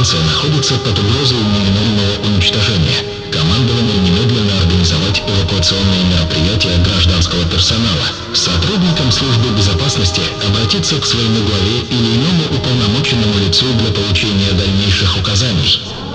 станция находится под угрозой неминуемого уничтожения. Командованию немедленно организовать эвакуационные мероприятия гражданского персонала. Сотрудникам службы безопасности обратиться к своему главе или иному уполномоченному лицу для получения дальнейших указаний.